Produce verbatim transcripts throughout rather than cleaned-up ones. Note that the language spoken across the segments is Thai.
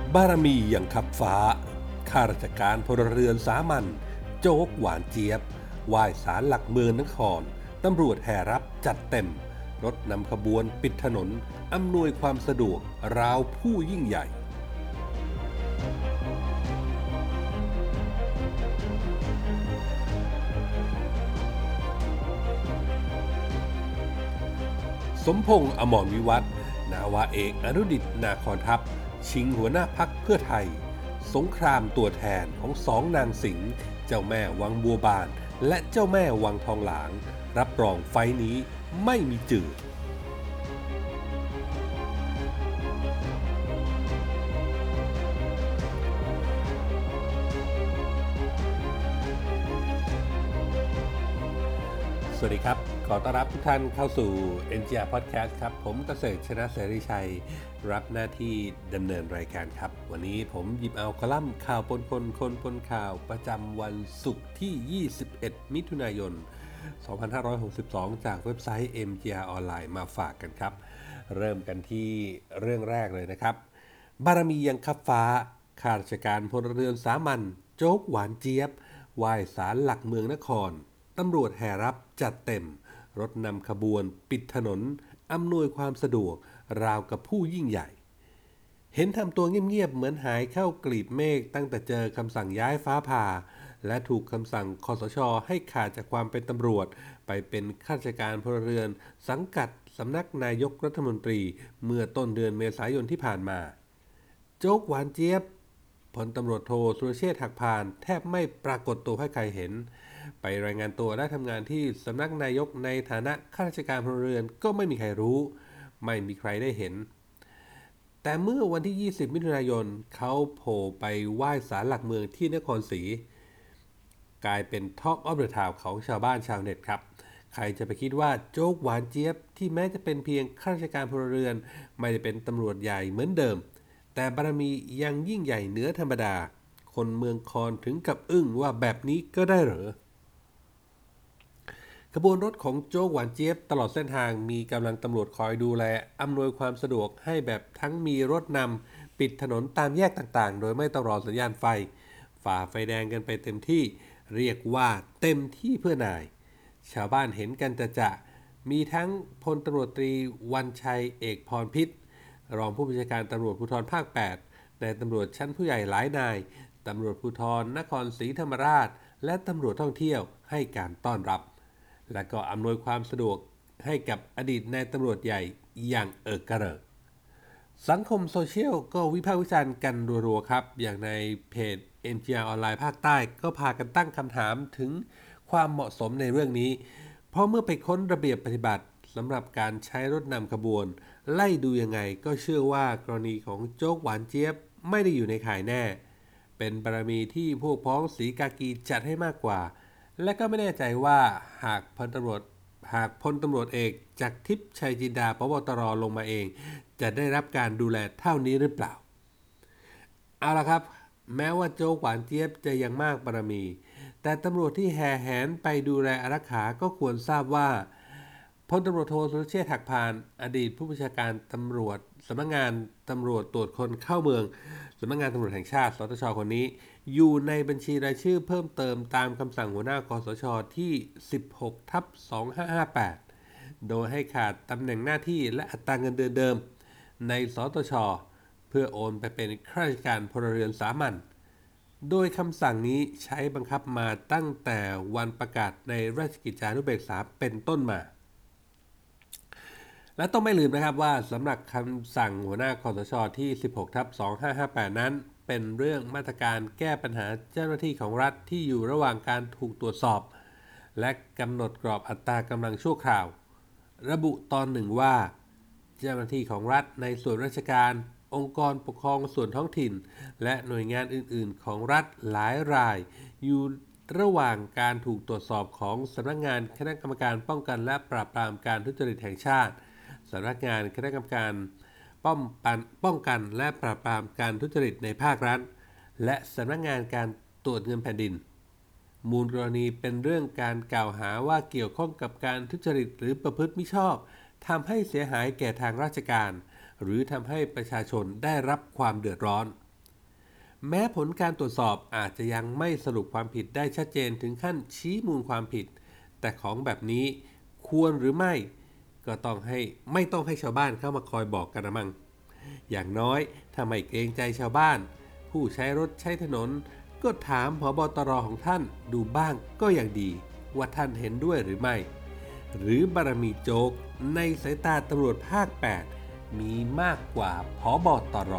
บารมีอย่างขับฟ้าข้าราชการพลเรือนสามัญโจ๊กหวานเจี๊ยบไหว้ศาลหลักเมืองนครตำรวจแห่รับจัดเต็มรถนำขบวนปิดถนนอำนวยความสะดวกราวผู้ยิ่งใหญ่สมพงษ์อมรวิวัฒน์นาวาเอกอนุดิษฐ์นาครทัพชิงหัวหน้าพรรคเพื่อไทยสงครามตัวแทนของสองนางสิงห์เจ้าแม่วังบัวบานและเจ้าแม่วังทองหลางรับรองไฟนี้ไม่มีจืดสวัสดีครับขอต้อนรับทุกท่านเข้าสู่ เอ็น จี อาร์ Podcast ครับผมเกษตรชนะเสรีชัยรับหน้าที่ดำเนินรายการครับวันนี้ผมหยิบเอาคอลัมน์ข่าวปนคนคนปนข่าวประจำวันศุกร์ที่ยี่สิบเอ็ดมิถุนายนสองพันห้าร้อยหกสิบสองจากเว็บไซต์ เอ็ม จี อาร์ ออนไลน์มาฝากกันครับเริ่มกันที่เรื่องแรกเลยนะครับบารมียังคับฟ้าข้าราชการพลเรือนสามัญโจ๊กหวานเจี๊ยบไหว้ศาลหลักเมืองนครตำรวจแห่รับจัดเต็มรถนำขบวนปิดถนนอำนวยความสะดวกราวกับผู้ยิ่งใหญ่เห็นทำตัวเงียบๆเหมือนหายเข้ากลีบเมฆตั้งแต่เจอคำสั่งย้ายฟ้าผ่าและถูกคำสั่งคสช.ให้ขาดจากความเป็นตำรวจไปเป็นข้าราชการพลเรือนสังกัดสำนักนายกรัฐมนตรีเมื่อต้นเดือนเมษายนที่ผ่านมาโจ๊กหวานเจี๊ยบพลตำรวจโทสุรเชษฐ์หักพานแทบไม่ปรากฏตัวให้ใครเห็นไปรายงานตัวและทำงานที่สำนักนายกในฐานะข้าราชการพลเรือนก็ไม่มีใครรู้ไม่มีใครได้เห็นแต่เมื่อวันที่ยี่สิบมิถุนายนเขาโผล่ไปไหว้ศาลหลักเมืองที่นครศรีกลายเป็น Talk of the Town ของชาวบ้านชาวเน็ตครับใครจะไปคิดว่าโจ๊กหวานเจี๊ยบที่แม้จะเป็นเพียงข้าราชการพลเรือนไม่ได้เป็นตำรวจใหญ่เหมือนเดิมแต่บารมียังยิ่งใหญ่เหนือธรรมดาคนเมืองคอนถึงกับอึ้งว่าแบบนี้ก็ได้เหรอขบวนรถของโจ๊กหวานเจี๊ยบตลอดเส้นทางมีกำลังตำรวจคอยดูแลอำนวยความสะดวกให้แบบทั้งมีรถนำปิดถนนตามแยกต่างๆโดยไม่ต้องรอสัญญาณไฟฝ่าไฟแดงกันไปเต็มที่เรียกว่าเต็มที่เพื่อนายชาวบ้านเห็นกันจะจะมีทั้งพลตำรวจตรีวันชัยเอกพรพิษรองผู้บัญชาการตำรวจภูธรภาคแปดนายตำรวจชั้นผู้ใหญ่หลายนายตำรวจภูธรนครศรีธรรมราชและตำรวจท่องเที่ยวให้การต้อนรับและก็อำนวยความสะดวกให้กับอดีตนายตำรวจใหญ่อย่างเอิกกระเริกสังคมโซเชียลก็วิพากษ์วิจารณ์กันรัวๆครับอย่างในเพจ เอ็ม จี อาร์ ออนไลน์ภาคใต้ก็พากันตั้งคำถามถึงความเหมาะสมในเรื่องนี้เพราะเมื่อไปค้นระเบียบปฏิบัติสำหรับการใช้รถนำขบวนไล่ดูยังไงก็เชื่อว่ากรณีของโจ๊กหวานเจี๊ยบไม่ได้อยู่ในข่ายแน่เป็นบารมีที่พวกพ้องศรีกากีจัดให้มากกว่าและก็ไม่แน่ใจว่าหากพลตำรวจหากพลตำรวจเอกจักรทิพย์ชัยจินดาผบ.ตร.ลงมาเองจะได้รับการดูแลเท่านี้หรือเปล่าเอาล่ะครับแม้ว่าโจ๊กหวานเจี๊ยบจะยังมากบารมีแต่ตำรวจที่แห่แหนไปดูแลอารักขาก็ควรทราบว่าพลตำรวจโทสุรเชษฐ์หักพานอดีตผู้บัญชาการตำรวจสำนักงานตำรวจตรวจคนเข้าเมืองสำนักงานตำรวจแห่งชาติสตช.คนนี้อยู่ในบัญชีรายชื่อเพิ่มเติมตามคำสั่งหัวหน้าคสช.ที่ สิบหกทับสองพันห้าร้อยห้าสิบแปด โดยให้ขาดตำแหน่งหน้าที่และอัตราเงินเดือนเดิมในสตช.เพื่อโอนไปเป็นข้าราชการพลเรือนสามัญโดยคำสั่งนี้ใช้บังคับมาตั้งแต่วันประกาศในราชกิจจานุเบกษาเป็นต้นมาและต้องไม่ลืมนะครับว่าสำหรับคำสั่งหัวหน้าคสช.ที่ สิบหกทับสองพันห้าร้อยห้าสิบแปด นั้นเป็นเรื่องมาตรการแก้ปัญหาเจ้าหน้าที่ของรัฐที่อยู่ระหว่างการถูกตรวจสอบและกำหนดกรอบอัตรากำลังชั่วคราวระบุตอนหนึ่งว่าเจ้าหน้าที่ของรัฐในส่วนราชการองค์กรปกครองส่วนท้องถิ่นและหน่วยงานอื่นๆของรัฐหลายรายอยู่ระหว่างการถูกตรวจสอบของสำนักงานคณะกรรมการป้องกันและปราบปรามการทุจริตแห่งชาติสำนักงานคณะกรรมการป้องกันป้องกันและปราบปรามการทุจริตในภาครัฐและสำนักงานการตรวจเงินแผ่นดินมูลกรณีเป็นเรื่องการกล่าวหาว่าเกี่ยวข้องกับการทุจริตหรือประพฤติมิชอบทำให้เสียหายแก่ทางราชการหรือทำให้ประชาชนได้รับความเดือดร้อนแม้ผลการตรวจสอบอาจจะยังไม่สรุปความผิดได้ชัดเจนถึงขั้นชี้มูลความผิดแต่ของแบบนี้ควรหรือไม่ก็ต้องให้ไม่ต้องให้ชาวบ้านเข้ามาคอยบอกกันนะมั้งอย่างน้อยถ้าไม่เกรงใจชาวบ้านผู้ใช้รถใช้ถนนก็ถามผบ.ตร.ของท่านดูบ้างก็ยังดีว่าท่านเห็นด้วยหรือไม่หรือบารมีโจ๊กในสายตาตำรวจภาคแปดมีมากกว่าผบ.ตร.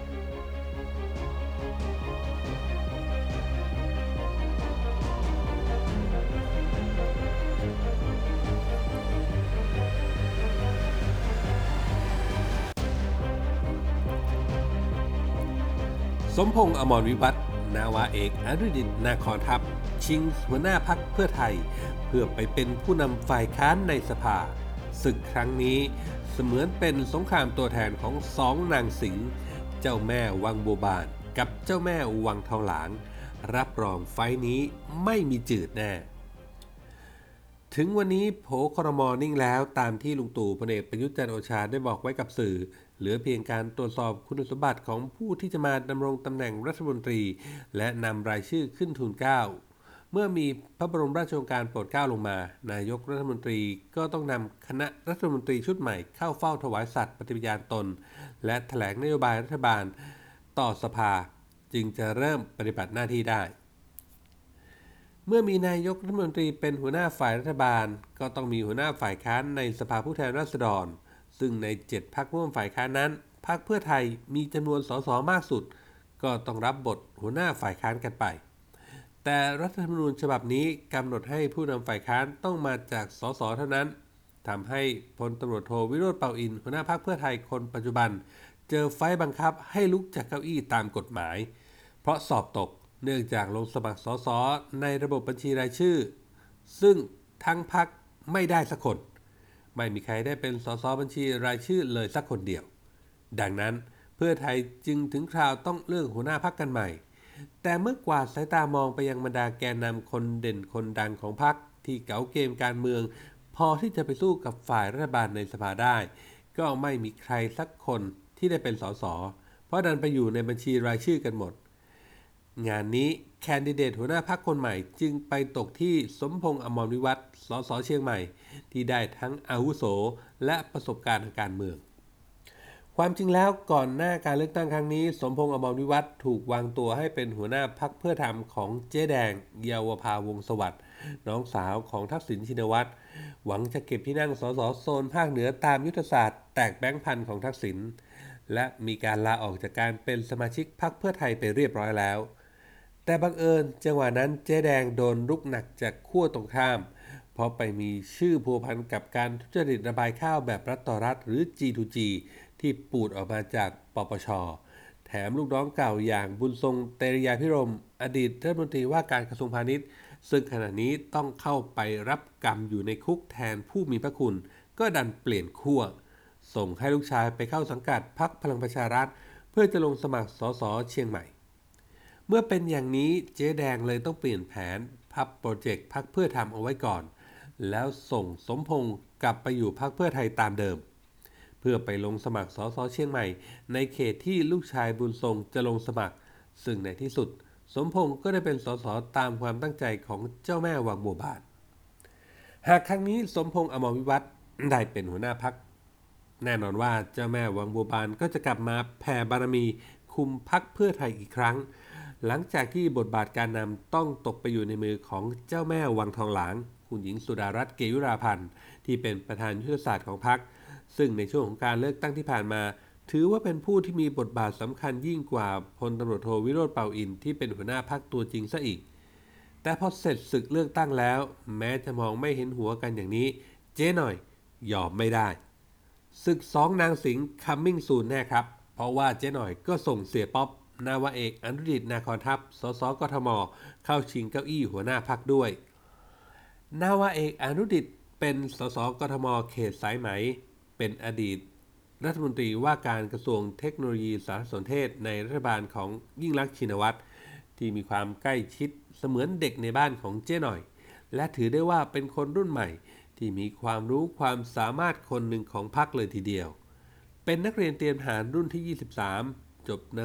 สมพงษ์อมรวิวัฒน์นาวาเอกอนุดิตนาคอนทัพชิงหัวหน้าพรรคเพื่อไทยเพื่อไปเป็นผู้นำฝ่ายค้านในสภาศึกครั้งนี้เสมือนเป็นสงครามตัวแทนของสองนางสิงห์เจ้าแม่วังบัวบานกับเจ้าแม่วังทองหลางรับรองไฟนี้ไม่มีจืดแน่ถึงวันนี้โผครม.นิ่งแล้วตามที่ลุงตู่พลเอกประยุทธ์จันทร์โอชาได้บอกไว้กับสื่อเหลือเพียงการตรวจสอบคุณสมบัติของผู้ที่จะมาดำรงตำแหน่งรัฐมนตรีและนำรายชื่อขึ้นทูลเกล้าเมื่อมีพระบรมราชโองการโปรดเกล้าลงมานายกรัฐมนตรีก็ต้องนำคณะรัฐมนตรีชุดใหม่เข้าเฝ้าถวายสัตย์ปฏิญาณตนและแถลงนโยบายรัฐบาลต่อสภาจึงจะเริ่มปฏิบัติหน้าที่ได้เมื่อมีนายกรัฐมนตรีเป็นหัวหน้าฝ่ายรัฐบาลก็ต้องมีหัวหน้าฝ่ายค้านในสภาผู้แทนราษฎรซึ่งในเจ็ดพรรคร่วมฝ่ายค้านนั้นพรรคเพื่อไทยมีจำนวนสสมากสุดก็ต้องรับบทหัวหน้าฝ่ายค้านกันไปแต่รัฐธรรมนูญฉบับนี้กำหนดให้ผู้นำฝ่ายค้านต้องมาจากสสเท่านั้นทำให้พลตำรวจโทวิโรจน์เปาอินทร์หัวหน้าพรรคเพื่อไทยคนปัจจุบันเจอไฟบังคับให้ลุกจากเก้าอี้ตามกฎหมายเพราะสอบตกเนื่องจากลงสมัครสสในระบบบัญชีรายชื่อซึ่งทั้งพรรคไม่ได้สักคนไม่มีใครได้เป็นสสบัญชีรายชื่อเลยสักคนเดียวดังนั้นเพื่อไทยจึงถึงคราวต้องเลือกหัวหน้าพรรคกันใหม่แต่เมื่อกวาดสายตามองไปยังบรรดาแกนนำคนเด่นคนดังของพรรคที่เก๋าเกมการเมืองพอที่จะไปสู้กับฝ่ายรัฐบาลในสภาได้ก็ไม่มีใครสักคนที่ได้เป็นสสเพราะดันไปอยู่ในบัญชีรายชื่อกันหมดงานนี้แคนดิเดตหัวหน้าพรรคคนใหม่จึงไปตกที่สมพงษ์อมรวิวัฒน์สสเชียงใหม่ที่ได้ทั้งอาวุโสและประสบการณ์ทางการเมืองความจริงแล้วก่อนหน้าการเลือกตั้งครั้งนี้สมพงษ์อมรวิวัฒน์ถูกวางตัวให้เป็นหัวหน้าพรรคเพื่อธรรมของเจ๊แดงเยาวภาวงศ์สวัสดิ์น้องสาวของทักษิณชินวัตรหวังจะเก็บที่นั่งสสโซนภาคเหนือตามยุทธศาสตร์แตกแบงค์พันของทักษิณและมีการลาออกจากการเป็นสมาชิกพรรคเพื่อไทยไปเรียบร้อยแล้วแต่บังเอิญจังหวะนั้นเจ๊แดงโดนรุกหนักจากขั้วตรงข้ามเพราะไปมีชื่อพัวพันกับการทุจริตระบายข้าวแบบรัฐต่อรัฐหรือ จี ทู จี ที่ปูดออกมาจากปปช.แถมลูกน้องเก่าอย่างบุญทรงเตริยาภิรมย์อดีตรัฐมนตรีว่าการกระทรวงพาณิชย์ซึ่งขณะนี้ต้องเข้าไปรับกรรมอยู่ในคุกแทนผู้มีพระคุณก็ดันเปลี่ยนขั้วส่งให้ลูกชายไปเข้าสังกัดพรรคพลังประชารัฐเพื่อจะลงสมัครสสเชียงใหม่เมื่อเป็นอย่างนี้เจ๊แดงเลยต้องเปลี่ยนแผนพับโปรเจกต์พรรคเพื่อทำเอาไว้ก่อนแล้วส่งสมพงษ์กลับไปอยู่พรรคเพื่อไทยตามเดิมเพื่อไปลงสมัครสสเชียงใหม่ในเขตที่ลูกชายบุญทรงจะลงสมัครซึ่งในที่สุดสมพงษ์ก็ได้เป็นสสตามความตั้งใจของเจ้าแม่วังบัวบานหากครั้งนี้สมพงษ์อมรวิวัฒน์ได้เป็นหัวหน้าพรรคแน่นอนว่าเจ้าแม่วังบัวบานก็จะกลับมาแผ่บารมีคุมพรรคเพื่อไทยอีกครั้งหลังจากที่บทบาทการนำต้องตกไปอยู่ในมือของเจ้าแม่วังทองหลางคุณหญิงสุดารัตน์เกยุราพันธ์ที่เป็นประธานยุทธศาสตร์ของพรรคซึ่งในช่วงของการเลือกตั้งที่ผ่านมาถือว่าเป็นผู้ที่มีบทบาทสำคัญยิ่งกว่าพลตำรวจโทวิโรจน์เปาอินทร์ที่เป็นหัวหน้าพรรคตัวจริงซะอีกแต่พอเสร็จศึกเลือกตั้งแล้วแม้จะมองไม่เห็นหัวกันอย่างนี้เจ๊หน่อยยอมไม่ได้ศึกสองนางสิงห์ coming soon แน่ครับเพราะว่าเจ๊หน่อยก็ส่งเสียป๊อปนาวาเอกอนุดิตนาคอนทัพสสกทมเข้าชิงเก้าอี้หัวหน้าพรรคด้วยนาวาเอกอนุดิตเป็นสสกทมเขตสายไหมเป็นอดีตรัฐมนตรีว่าการกระทรวงเทคโนโลยีสารสนเทศในรัฐบาลของยิ่งลักษณ์ชินวัตรที่มีความใกล้ชิดเสมือนเด็กในบ้านของเจ๊หน่อยและถือได้ว่าเป็นคนรุ่นใหม่ที่มีความรู้ความสามารถคนหนึ่งของพรรคเลยทีเดียวเป็นนักเรียนเตรียมทหารรุ่นที่ยี่สิบสามจบ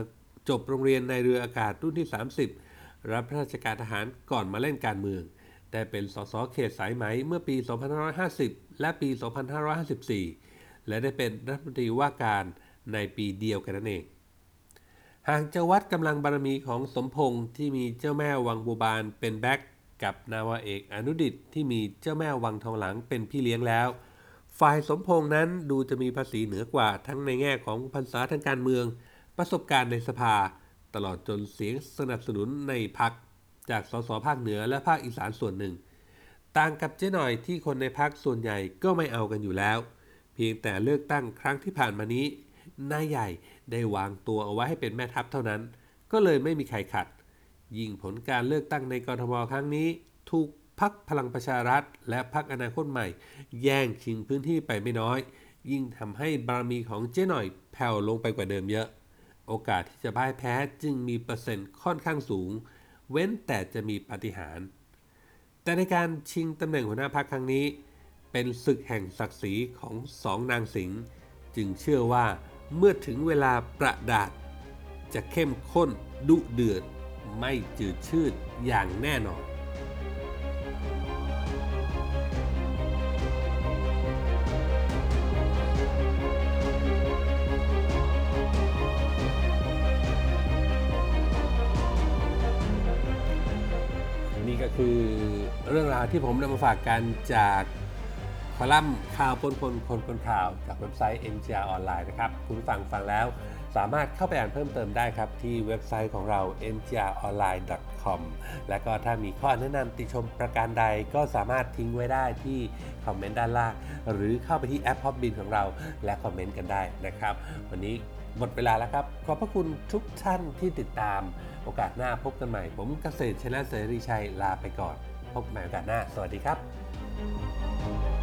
จบโรงเรียนในเรืออากาศรุ่นที่สามสิบรับราชการทหารก่อนมาเล่นการเมืองได้เป็นสสเขตสายไหมเมื่อปี สองพันห้าร้อยห้าสิบ และปี สองพันห้าร้อยห้าสิบสี่ และได้เป็นรัฐมนตรีว่าการในปีเดียวกันนั่นเองหากจะวัดกำลังบารมีของสมพงษ์ที่มีเจ้าแม่วังบัวบานเป็นแบ็คกับนาวาเอกอนุดิษฐ์ที่มีเจ้าแม่วังทองหลังเป็นพี่เลี้ยงแล้วฝ่ายสมพงษ์นั้นดูจะมีภาษีเหนือกว่าทั้งในแง่ของพรรษาทางการเมืองประสบการณ์ในสภาตลอดจนเสียงสนับสนุนในพรรคจากสสภาคเหนือและภาคอีสานส่วนหนึ่งต่างกับเจ๊หน่อยที่คนในพรรคส่วนใหญ่ก็ไม่เอากันอยู่แล้วเพียงแต่เลือกตั้งครั้งที่ผ่านมานี้นายใหญ่ได้วางตัวเอาไว้ให้เป็นแม่ทัพเท่านั้นก็เลยไม่มีใครขัดยิ่งผลการเลือกตั้งในกทมครั้งนี้ถูกพรรคพลังประชารัฐและพรรคอนาคตใหม่แย่งชิงพื้นที่ไปไม่น้อยยิ่งทำให้บารมีของเจ๊หน่อยแผ่วลงไปกว่าเดิมเยอะโอกาสที่จะพ่ายแพ้จึงมีเปอร์เซ็นต์ค่อนข้างสูงเว้นแต่จะมีปาฏิหาริย์แต่ในการชิงตำแหน่งหัวหน้าพรรคครั้งนี้เป็นศึกแห่งศักดิ์ศรีของสองนางสิงห์จึงเชื่อว่าเมื่อถึงเวลาประดาษจะเข้มข้นดุเดือดไม่จืดชืดอย่างแน่นอนนี่ก็คือเรื่องราวที่ผมนำมาฝากกันจากคอลัมน์ข่าวปนคนคนคนข่าวจากเว็บไซต์ เอ็น จี อาร์ ออนไลน์นะครับคุณฟังฟังแล้วสามารถเข้าไปอ่านเพิ่มเติมได้ครับที่เว็บไซต์ของเรา เอ็น จี อาร์ ออนไลน์ ดอท คอม และก็ถ้ามีข้อแนะนำติชมประการใดก็สามารถทิ้งไว้ได้ที่คอมเมนต์ด้านล่างหรือเข้าไปที่แอป Podbean ของเราและคอมเมนต์กันได้นะครับวันนี้หมดเวลาแล้วครับขอบพระคุณทุกท่านที่ติดตามโอกาสหน้าพบกันใหม่ผมเกษตรชนะเสรีชัยลาไปก่อนพบกันใหม่โอกาสหน้าสวัสดีครับ